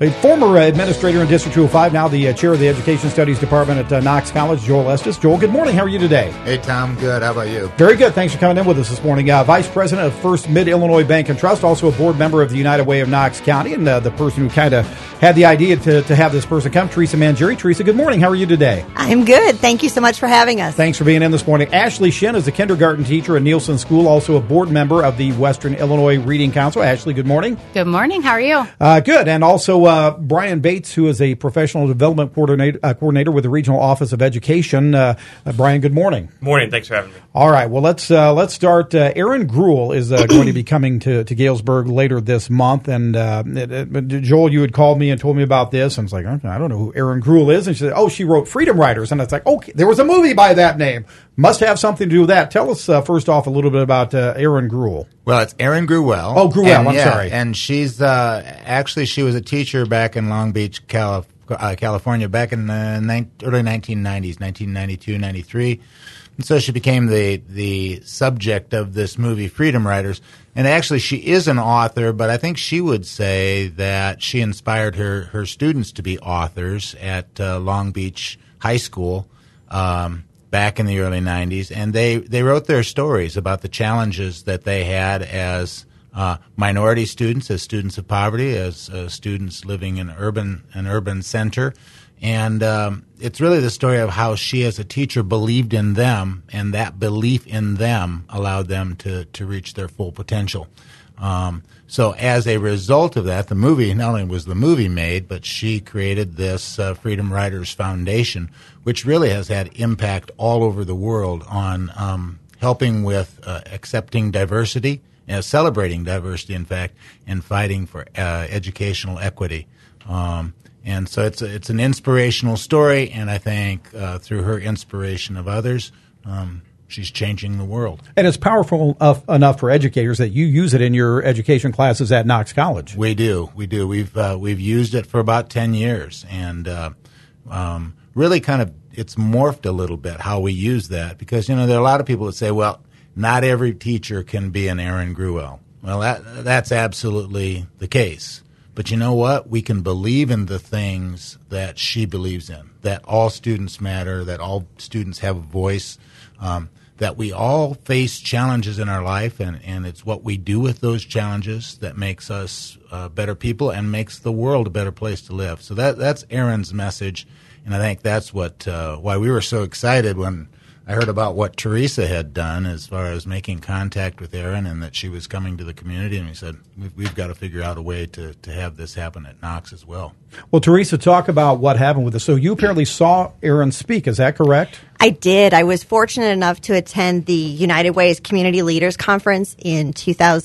A former administrator in District 205, now the chair of the Education Studies Department at Knox College, Joel Estes. Joel, good morning. How are you today? Hey, Tom. Good. How about you? Very good. Thanks for coming in with us this morning. Vice President of First Mid-Illinois Bank and Trust, also a board member of the United Way of Knox County, and the person who kind of had the idea to have this person come, Teresa Mangieri. Teresa, good morning. How are you today? I'm good. Thank you so much for having us. Thanks for being in this morning. Ashley Shin is a kindergarten teacher at Nielsen School, also a board member of the Western Illinois Reading Council. Ashley, good morning. Good morning. How are you? Good. And also Brian Bates, who is a professional development coordinator with the Regional Office of Education. Brian, good morning. Morning. Thanks for having me. All right. Well, let's start. Aaron Gruel is going to be coming to Galesburg later this month. And Joel, you had called me and told me about this. And it's like, I don't know who Aaron Gruel is. And she said, she wrote Freedom Riders. And it's like, okay, there was a movie by that name. Must have something to do with that. Tell us first off a little bit about Aaron Gruel. Well, it's Erin Gruel. Oh, Gruel. I'm sorry. And she's actually she was a teacher back in Long Beach, California, back in the early 1990s, 1992, 93. And so she became the subject of this movie, Freedom Riders. And actually, she is an author, but I think she would say that she inspired her students to be authors at Long Beach High School back in the early 90s. And they wrote their stories about the challenges that they had as minority students, as students of poverty, as students living in an urban center. And it's really the story of how she as a teacher believed in them, and that belief in them allowed them to reach their full potential. So as a result of that, the movie, not only was the movie made, but she created this Freedom Riders Foundation, which really has had impact all over the world on helping with accepting diversity, celebrating diversity, in fact, and fighting for educational equity. And so it's an inspirational story, and I think through her inspiration of others, she's changing the world. And it's powerful enough for educators that you use it in your education classes at Knox College. We do. We've used it for about 10 years, and really kind of it's morphed a little bit how we use that, because there are a lot of people that say, well, not every teacher can be an Aaron Gruel. Well, that's absolutely the case. But you know what? We can believe in the things that she believes in, that all students matter, that all students have a voice, that we all face challenges in our life, and it's what we do with those challenges that makes us better people and makes the world a better place to live. So that's Aaron's message, and I think that's why we were so excited when I heard about what Teresa had done as far as making contact with Aaron, and that she was coming to the community, and we said, we've got to figure out a way to have this happen at Knox as well. Well, Teresa, talk about what happened with this. So you apparently saw Aaron speak, is that correct? I did. I was fortunate enough to attend the United Way's Community Leaders Conference in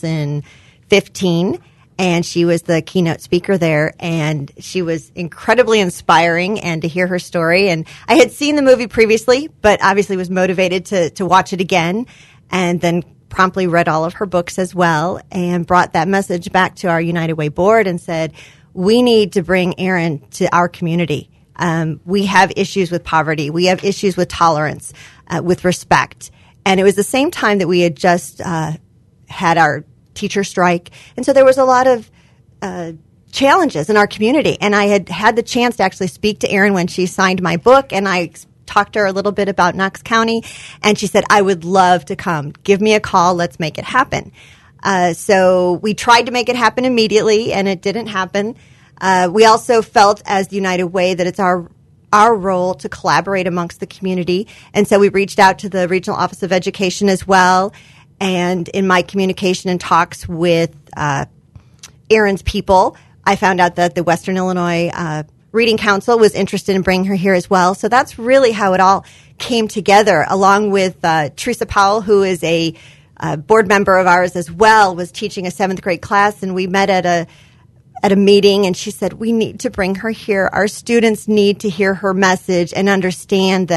2015. And she was the keynote speaker there, and she was incredibly inspiring, and to hear her story. And I had seen the movie previously, but obviously was motivated to watch it again, and then promptly read all of her books as well, and brought that message back to our United Way board and said, we need to bring Aaron to our community. We have issues with poverty. We have issues with tolerance, with respect. And it was the same time that we had just had our teacher strike. And so there was a lot of challenges in our community. And I had the chance to actually speak to Erin when she signed my book, and I talked to her a little bit about Knox County, and she said, I would love to come. Give me a call. Let's make it happen. So we tried to make it happen immediately, and it didn't happen. We also felt as the United Way that it's our role to collaborate amongst the community. And so we reached out to the Regional Office of Education as well. And in my communication and talks with Aaron's people, I found out that the Western Illinois Reading Council was interested in bringing her here as well. So that's really how it all came together, along with Teresa Powell, who is a board member of ours as well, was teaching a 7th grade class, and we met at a meeting, and she said, we need to bring her here. Our students need to hear her message and understand that,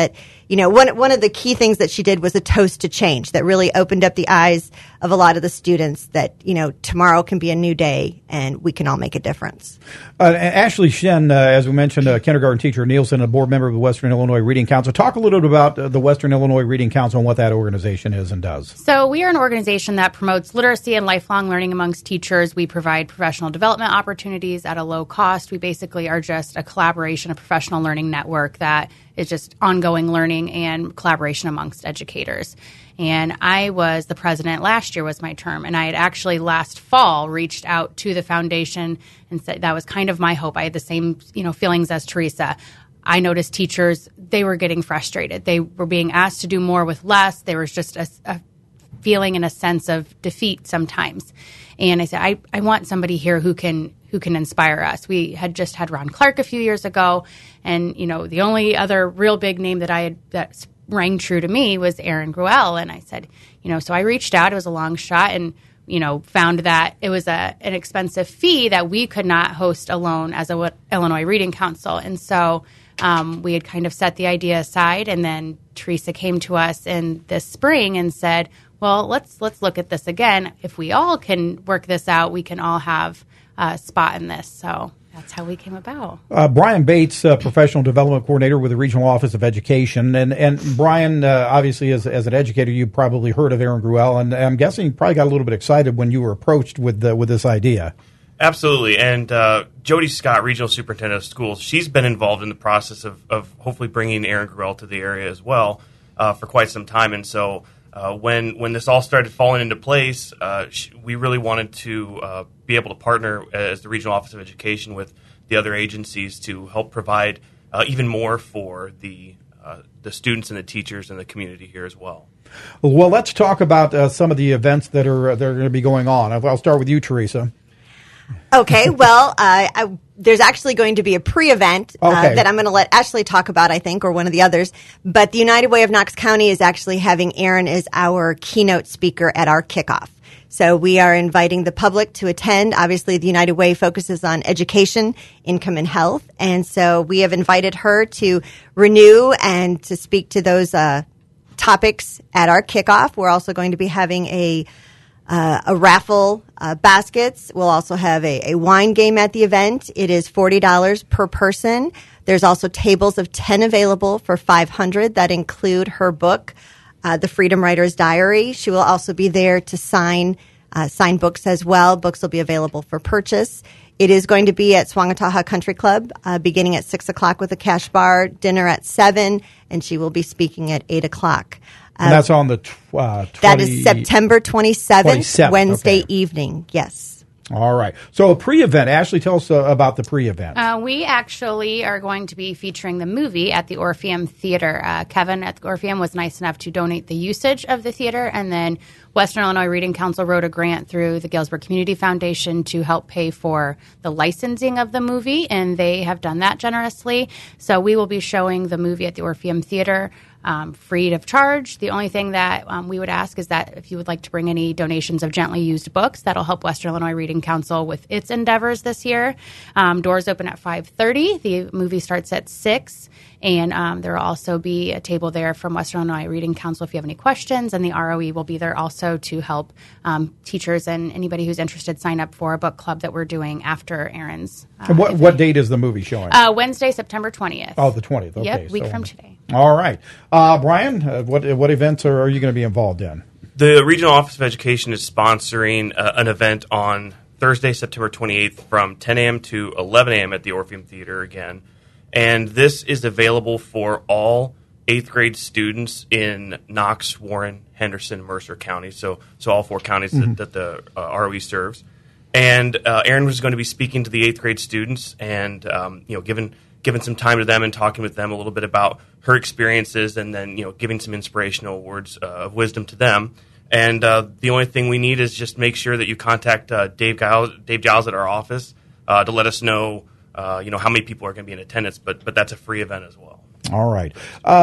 one of the key things that she did was a toast to change that really opened up the eyes of a lot of the students that, tomorrow can be a new day and we can all make a difference. Ashley Shen, as we mentioned, a kindergarten teacher at Nielsen, a board member of the Western Illinois Reading Council. Talk a little bit about the Western Illinois Reading Council and what that organization is and does. So we are an organization that promotes literacy and lifelong learning amongst teachers. We provide professional development opportunities at a low cost. We basically are just a collaboration, a professional learning network that is just ongoing learning and collaboration amongst educators. And I was the president last year was my term, and I had actually last fall reached out to the foundation and said that was kind of my hope. I had the same feelings as Teresa. I noticed teachers, they were getting frustrated. They were being asked to do more with less. There was just a feeling and a sense of defeat sometimes. And I said, I want somebody here who can inspire us. We had just had Ron Clark a few years ago, and the only other real big name that rang true to me was Erin Gruelle. And I said, so I reached out. It was a long shot, and found that it was an expensive fee that we could not host alone as a Illinois Reading Council. And so we had kind of set the idea aside, and then Teresa came to us in this spring and said, well, let's look at this again. If we all can work this out, we can all have a spot in this. So that's how we came about. Brian Bates, Professional Development Coordinator with the Regional Office of Education. And Brian, obviously, as an educator, you probably heard of Erin Gruelle, and I'm guessing you probably got a little bit excited when you were approached with this idea. Absolutely. And Jody Scott, Regional Superintendent of Schools, she's been involved in the process of hopefully bringing Erin Gruelle to the area as well for quite some time. And so when this all started falling into place, we really wanted to be able to partner as the Regional Office of Education with the other agencies to help provide even more for the students and the teachers and the community here as well. Well, let's talk about some of the events that are going to be going on. I'll start with you, Teresa. Okay, well, there's actually going to be a pre-event that I'm going to let Ashley talk about, I think, or one of the others. But the United Way of Knox County is actually having Erin as our keynote speaker at our kickoff. So we are inviting the public to attend. Obviously, the United Way focuses on education, income, and health. And so we have invited her to renew and to speak to those topics at our kickoff. We're also going to be having a raffle baskets. We'll also have a wine game at the event. It is $40 per person. There's also tables of 10 available for $500 that include her book, The Freedom Writer's Diary. She will also be there to sign books as well. Books will be available for purchase. It is going to be at Swangataha Country Club, beginning at 6 o'clock with a cash bar, dinner at 7, and she will be speaking at 8 o'clock. And that's on the that is September 27th, Wednesday evening. Yes. All right. So a pre-event. Ashley, tell us about the pre-event. We actually are going to be featuring the movie at the Orpheum Theater. Kevin at the Orpheum was nice enough to donate the usage of the theater, and then Western Illinois Reading Council wrote a grant through the Galesburg Community Foundation to help pay for the licensing of the movie, and they have done that generously. So we will be showing the movie at the Orpheum Theater free of charge. The only thing that we would ask is that if you would like to bring any donations of gently used books, that'll help Western Illinois Reading Council with its endeavors this year. Doors open at 5:30. The movie starts at 6. And there will also be a table there from Western Illinois Reading Council if you have any questions. And the ROE will be there also to help teachers and anybody who's interested sign up for a book club that we're doing after Erin's. And what date is the movie showing? Wednesday, September 20th. Oh, the 20th. Okay. Yep, week from today. All right. Brian, what events are you going to be involved in? The Regional Office of Education is sponsoring an event on Thursday, September 28th from 10 a.m. to 11 a.m. at the Orpheum Theater again. And this is available for all 8th grade students in Knox, Warren, Henderson, Mercer counties, so all 4 counties that the ROE serves. And Erin was going to be speaking to the 8th grade students and giving some time to them and talking with them a little bit about her experiences, and then giving some inspirational words of wisdom to them. And the only thing we need is just make sure that you contact Dave Giles at our office to let us know how many people are going to be in attendance. But that's a free event as well. All right.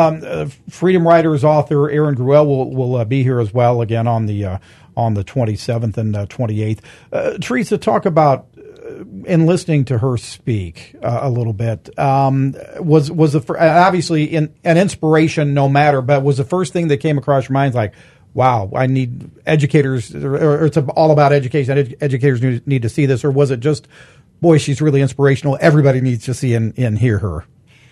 Freedom Writers author Erin Gruelle will be here as well again on the 27th and 28th. Teresa, talk about in listening to her speak a little bit, was obviously an inspiration no matter, but was the first thing that came across your mind like, wow, I need educators, or it's all about education, educators need to see this, or was it just, boy, she's really inspirational, everybody needs to see and hear her?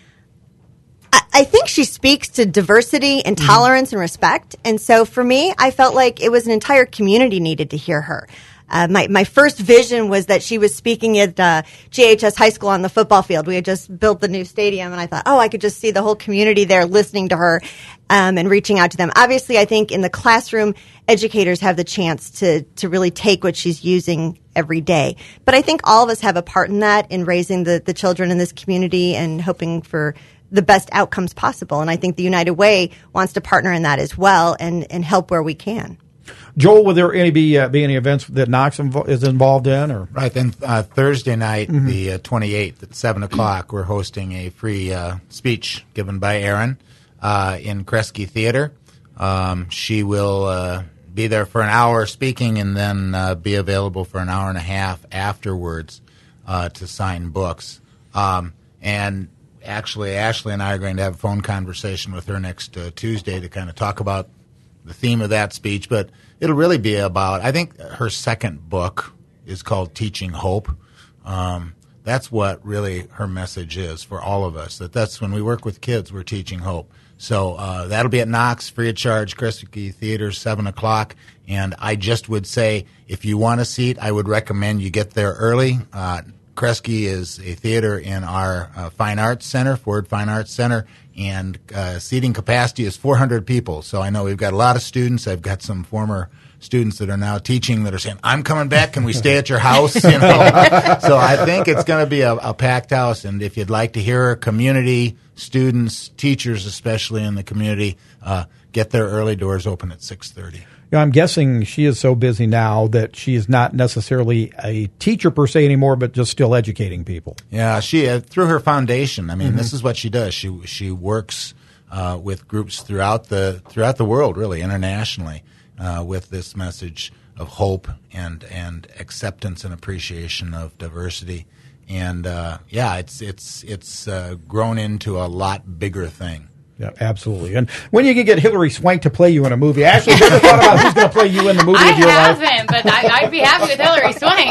I think she speaks to diversity and tolerance and respect. And so for me, I felt like it was an entire community needed to hear her. My first vision was that she was speaking at GHS High School on the football field. We had just built the new stadium, and I thought, I could just see the whole community there listening to her and reaching out to them. Obviously, I think in the classroom, educators have the chance to really take what she's using every day. But I think all of us have a part in that, in raising the children in this community and hoping for the best outcomes possible. And I think the United Way wants to partner in that as well and help where we can. Joel, will there be any events that Knox is involved in? Or? Right, then Thursday night, the 28th at 7 o'clock, we're hosting a free speech given by Erin in Kresge Theater. She will be there for an hour speaking and then be available for an hour and a half afterwards to sign books. And actually, Ashley and I are going to have a phone conversation with her next Tuesday to kind of talk about the theme of that speech. But it'll really be about, I think her second book is called Teaching Hope. That's what really her message is for all of us, that's when we work with kids, we're teaching hope. So that'll be at Knox, free of charge, Kresge Theater, 7 o'clock. And I just would say, if you want a seat, I would recommend you get there early. Kresge is a theater in our Fine Arts Center, Ford Fine Arts Center, and seating capacity is 400 people. So I know we've got a lot of students. I've got some former students that are now teaching that are saying, I'm coming back. Can we stay at your house? You know? So I think it's going to be a packed house. And if you'd like to hear community, students, teachers, especially in the community, get there early. Doors open at 6:30. I'm guessing she is so busy now that she is not necessarily a teacher per se anymore, but just still educating people. Yeah, she through her foundation. I mean, this is what she does. She works with groups throughout the world, really internationally, with this message of hope and acceptance and appreciation of diversity. And it's grown into a lot bigger thing. Yeah, absolutely. And when you can get Hilary Swank to play you in a movie, Ashley, have you ever thought about who's going to play you in the movie of your life? I haven't, but I'd be happy with Hilary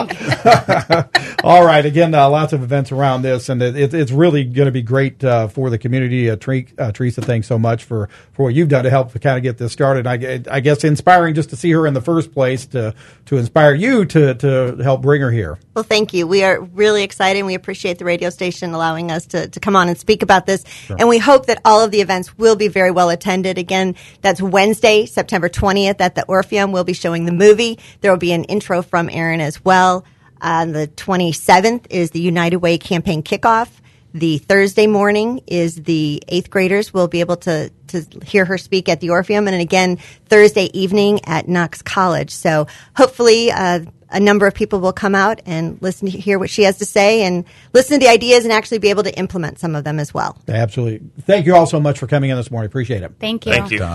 Swank. All right. Again, lots of events around this, and it's really going to be great for the community. Teresa, thanks so much for what you've done to help to kind of get this started. I guess inspiring just to see her in the first place, to inspire you to help bring her here. Well, thank you. We are really excited, and we appreciate the radio station allowing us to come on and speak about this. Sure. And we hope that all of the events will be very well attended. Again, that's Wednesday, September 20th at the Orpheum. We'll be showing the movie. There will be an intro from Erin as well. The 27th is the United Way campaign kickoff. The Thursday morning is the 8th graders. We'll be able to hear her speak at the Orpheum. And again, Thursday evening at Knox College. So hopefully a number of people will come out and listen to hear what she has to say and listen to the ideas and actually be able to implement some of them as well. Absolutely. Thank you all so much for coming in this morning. Appreciate it. Thank you. Thank you.